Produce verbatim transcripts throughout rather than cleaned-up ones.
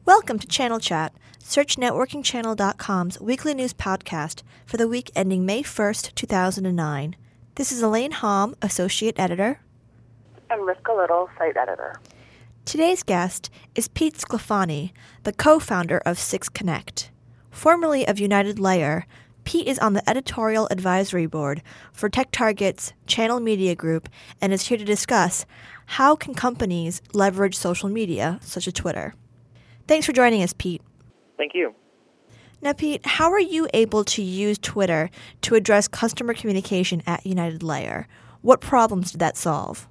Welcome to Channel Chat, search networking channel dot com's weekly news podcast for the week ending May first, two thousand nine. This is Elaine Hom, Associate Editor. And Rivka Little, Site Editor. Today's guest is Pete Sclafani, the co-founder of six Connect. Formerly of United Layer, Pete is on the editorial advisory board for TechTarget's Channel Media Group and is here to discuss how can companies leverage social media, such as Twitter. Thanks for joining us, Pete. Thank you. Now, Pete, how are you able to use Twitter to address customer communication at United Layer? What problems did that solve?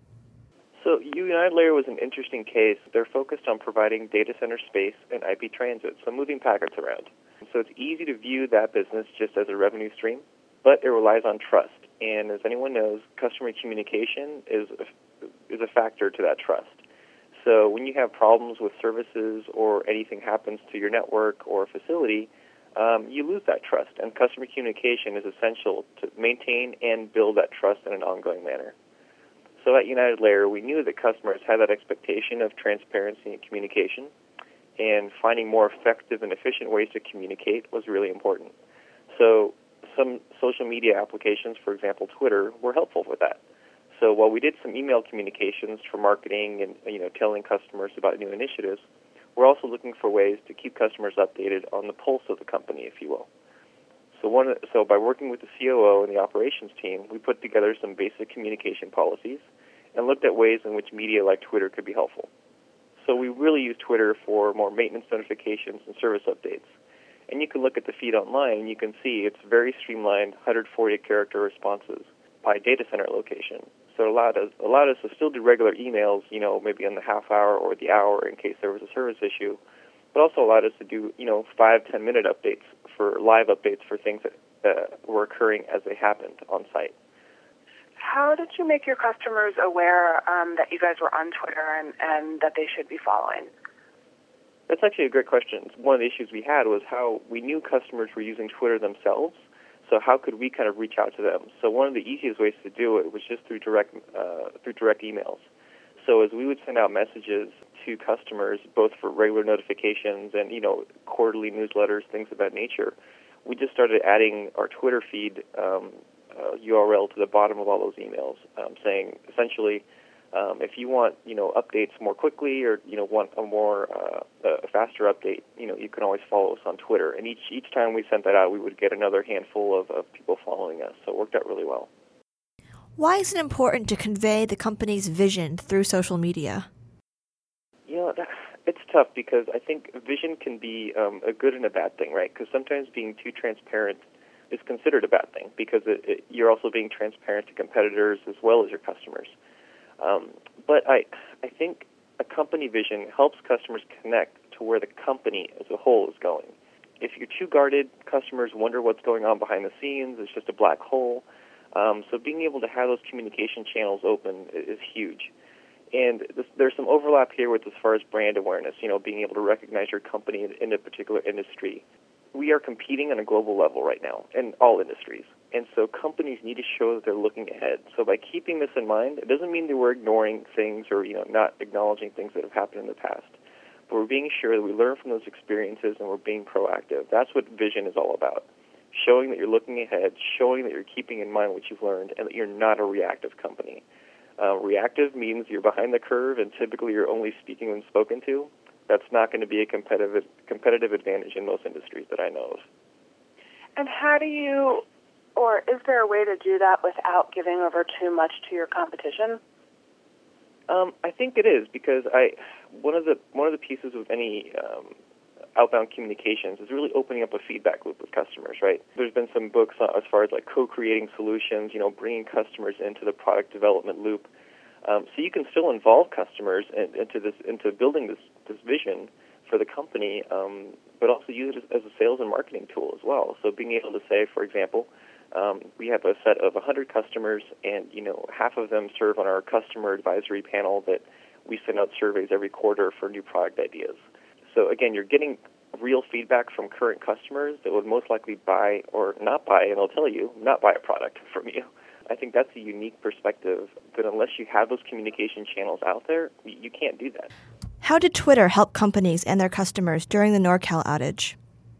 So United Layer was an interesting case. They're focused on providing data center space and I P transit, so moving packets around. So it's easy to view that business just as a revenue stream, but it relies on trust. And as anyone knows, customer communication is a, is a factor to that trust. So when you have problems with services or anything happens to your network or facility, um, you lose that trust. And customer communication is essential to maintain and build that trust in an ongoing manner. So at United Layer, we knew that customers had that expectation of transparency and communication, and finding more effective and efficient ways to communicate was really important. So some social media applications, for example, Twitter, were helpful with that. So while we did some email communications for marketing and you know telling customers about new initiatives, we're also looking for ways to keep customers updated on the pulse of the company, if you will. So one, so by working with the C O O and the operations team, we put together some basic communication policies and looked at ways in which media like Twitter could be helpful. So we really use Twitter for more maintenance notifications and service updates. And you can look at the feed online, and you can see it's very streamlined, one hundred forty character responses by data center location. So it allowed us, allowed us to still do regular emails, you know, maybe in the half hour or the hour in case there was a service issue, but also allowed us to do, you know, five, ten minute updates for live updates for things that uh, were occurring as they happened on site. How did you make your customers aware um, that you guys were on Twitter and, and that they should be following? That's actually a great question. One of the issues we had was how we knew customers were using Twitter themselves. So how could we kind of reach out to them? So one of the easiest ways to do it was just through direct uh, through direct emails. So as we would send out messages to customers, both for regular notifications and you know quarterly newsletters, things of that nature, we just started adding our Twitter feed um, uh, U R L to the bottom of all those emails, um, saying essentially, um, if you want you know updates more quickly or you know want a more uh, a faster update, you know you can always follow us on Twitter. And each each time we sent that out, we would get another handful of, of people following us. So it worked out really well. Why is it important to convey the company's vision through social media? You know, it's tough because I think vision can be um, a good and a bad thing, right? Because sometimes being too transparent is considered a bad thing because it, it, you're also being transparent to competitors as well as your customers. Um, but I, I think a company vision helps customers connect to where the company as a whole is going. If you're too guarded, customers wonder what's going on behind the scenes. It's just a black hole. Um, so being able to have those communication channels open is huge. And this, there's some overlap here with as far as brand awareness, you know, being able to recognize your company in, in a particular industry. We are competing on a global level right now in all industries. And so companies need to show that they're looking ahead. So by keeping this in mind, it doesn't mean that we're ignoring things or, you know, not acknowledging things that have happened in the past. But we're being sure that we learn from those experiences and we're being proactive. That's what vision is all about. Showing that you're looking ahead, showing that you're keeping in mind what you've learned, and that you're not a reactive company. Uh, reactive means you're behind the curve and typically you're only speaking when spoken to. That's not going to be a competitive competitive advantage in most industries that I know of. And how do you, or is there a way to do that without giving over too much to your competition? Um, I think it is because I one of the one of the pieces of any um, outbound communications is really opening up a feedback loop with customers. Right? There's been some books as far as like co-creating solutions, you know, bringing customers into the product development loop. Um, so you can still involve customers in, into this, into building this, this vision for the company, um, but also use it as, as a sales and marketing tool as well. So being able to say, for example, um, we have a set of one hundred customers, and you know half of them serve on our customer advisory panel that we send out surveys every quarter for new product ideas. So again, you're getting real feedback from current customers that would most likely buy or not buy, and they'll tell you not buy a product from you. I think that's a unique perspective that unless you have those communication channels out there, you can't do that. How did Twitter help companies and their customers during the NorCal outage?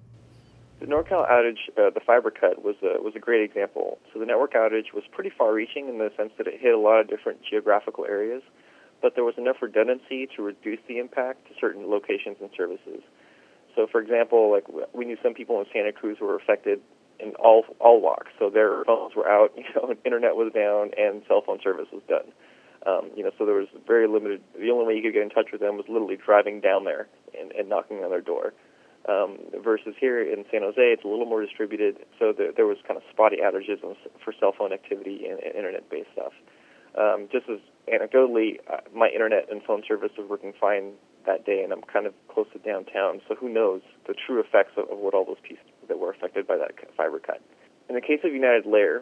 The NorCal outage, uh, the fiber cut, was a, was a great example. So the network outage was pretty far-reaching in the sense that it hit a lot of different geographical areas, but there was enough redundancy to reduce the impact to certain locations and services. So, for example, like we knew some people in Santa Cruz were affected in all all walks. So their phones were out, you know, internet was down, and cell phone service was done. Um, you know, so there was very limited. The only way you could get in touch with them was literally driving down there and, and knocking on their door. Um, versus here in San Jose, it's a little more distributed, so there, there was kind of spotty outages for cell phone activity and, and internet-based stuff. Um, just as anecdotally, uh, my internet and phone service was working fine that day, and I'm kind of close to downtown, so who knows the true effects of, of what all those pieces that were affected by that fiber cut. In the case of United Layer,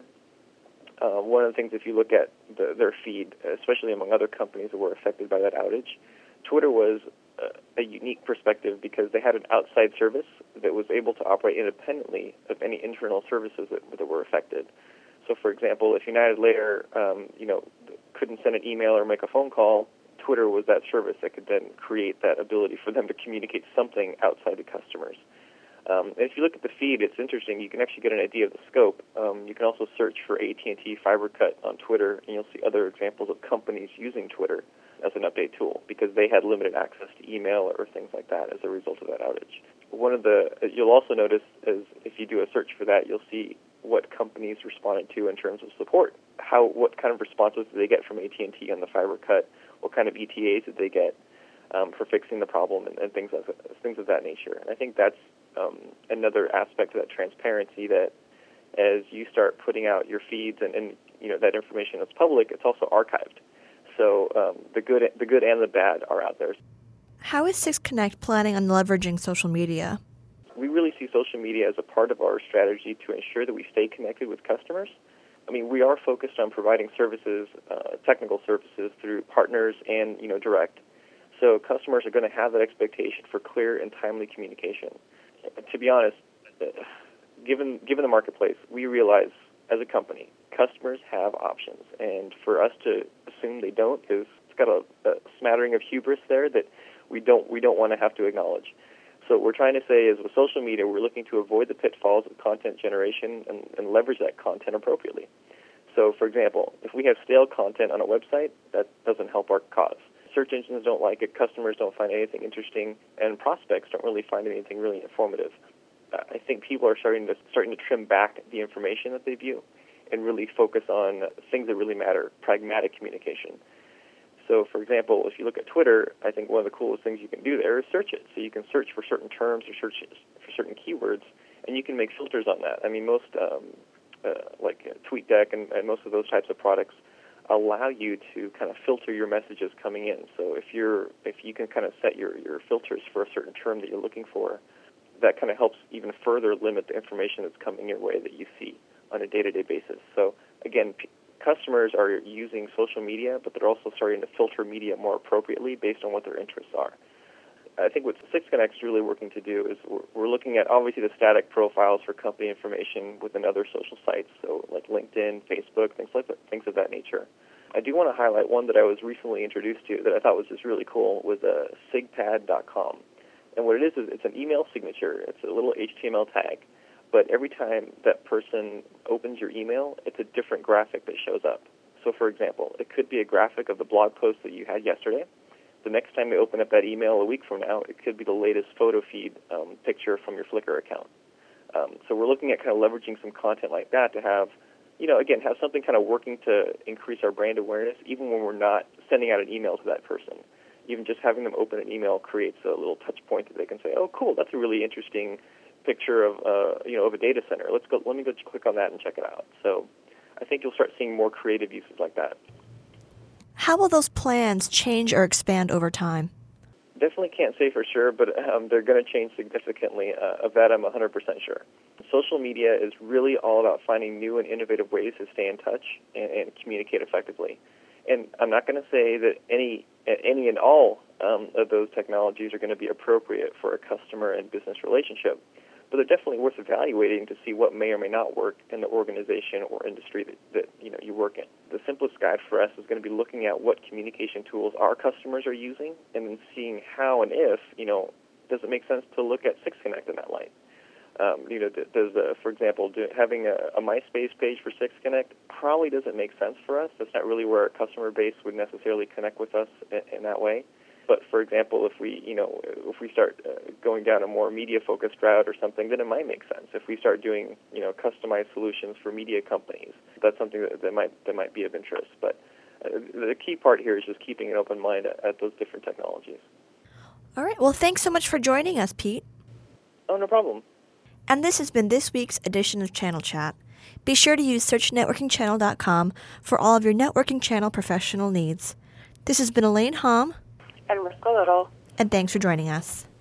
uh, one of the things, if you look at the, their feed, especially among other companies that were affected by that outage, Twitter was a unique perspective because they had an outside service that was able to operate independently of any internal services that, that were affected. So, for example, if United Layer, um, you know, couldn't send an email or make a phone call, Twitter was that service that could then create that ability for them to communicate something outside the customers. Um, and if you look at the feed, it's interesting. You can actually get an idea of the scope. Um, you can also search for A T and T fiber cut on Twitter, and you'll see other examples of companies using Twitter as an update tool because they had limited access to email or things like that as a result of that outage. One of the you'll also notice is if you do a search for that, you'll see what companies responded to in terms of support. How what kind of responses did they get from A T and T on the fiber cut? What kind of E T As did they get um, for fixing the problem and, and things of things of that nature? And I think that's um, another aspect of that transparency that as you start putting out your feeds and, and you know that information that's public, it's also archived. So um, the good, the good and the bad are out there. How is six Connect planning on leveraging social media? We really see social media as a part of our strategy to ensure that we stay connected with customers. I mean, we are focused on providing services, uh, technical services through partners and you know direct. So customers are going to have that expectation for clear and timely communication. To be honest, uh, given given the marketplace, we realize as a company, customers have options, and for us to assume they don't is it's got a, a smattering of hubris there that we don't we don't want to have to acknowledge. So what we're trying to say is with social media, we're looking to avoid the pitfalls of content generation and, and leverage that content appropriately. So, for example, if we have stale content on a website, that doesn't help our cause. Search engines don't like it, customers don't find anything interesting, and prospects don't really find anything really informative. Uh, I think people are starting to starting to trim back the information that they view and really focus on things that really matter, pragmatic communication. So, for example, if you look at Twitter, I think one of the coolest things you can do there is search it. So you can search for certain terms or search for certain keywords, and you can make filters on that. I mean, most, um, uh, like uh, TweetDeck and, and most of those types of products allow you to kind of filter your messages coming in. So if you're, if you can kind of set your, your filters for a certain term that you're looking for, that kind of helps even further limit the information that's coming your way that you see on a day-to-day basis. So, again, p- customers are using social media, but they're also starting to filter media more appropriately based on what their interests are. I think what six Connect is really working to do is we're, we're looking at, obviously, the static profiles for company information within other social sites, so like LinkedIn, Facebook, things like that, things of that nature. I do want to highlight one that I was recently introduced to that I thought was just really cool, was uh, sigpad dot com. And what it is is it's an email signature. It's a little H T M L tag. But every time that person opens your email, it's a different graphic that shows up. So, for example, it could be a graphic of the blog post that you had yesterday. The next time they open up that email a week from now, it could be the latest photo feed um, picture from your Flickr account. Um, so we're looking at kind of leveraging some content like that to have, you know, again, have something kind of working to increase our brand awareness, even when we're not sending out an email to that person. Even just having them open an email creates a little touch point that they can say, oh, cool, that's a really interesting picture of uh, you know of a data center. Let's go. Let me go click on that and check it out. So I think you'll start seeing more creative uses like that. How will those plans change or expand over time? Definitely can't say for sure, but um, they're going to change significantly. Uh, of that, I'm one hundred percent sure. Social media is really all about finding new and innovative ways to stay in touch and, and communicate effectively. And I'm not going to say that any any and all um, of those technologies are going to be appropriate for a customer and business relationship. but they're definitely worth evaluating to see what may or may not work in the organization or industry that, that you know you work in. The simplest guide for us is going to be looking at what communication tools our customers are using, and then seeing how and if you know does it make sense to look at six Connect in that light. Um, you know, does the, for example, do, having a, a MySpace page for six Connect probably doesn't make sense for us. That's not really where our customer base would necessarily connect with us in, in that way. But for example, if we, you know, if we start uh, going down a more media-focused route or something, then it might make sense. If we start doing, you know, customized solutions for media companies, that's something that, that might that might be of interest. But uh, the key part here is just keeping an open mind at, at those different technologies. All right. Well, thanks so much for joining us, Pete. Oh, no problem. And this has been this week's edition of Channel Chat. Be sure to use search networking channel dot com for all of your networking channel professional needs. This has been Elaine Hom. And Risco Little. And thanks for joining us.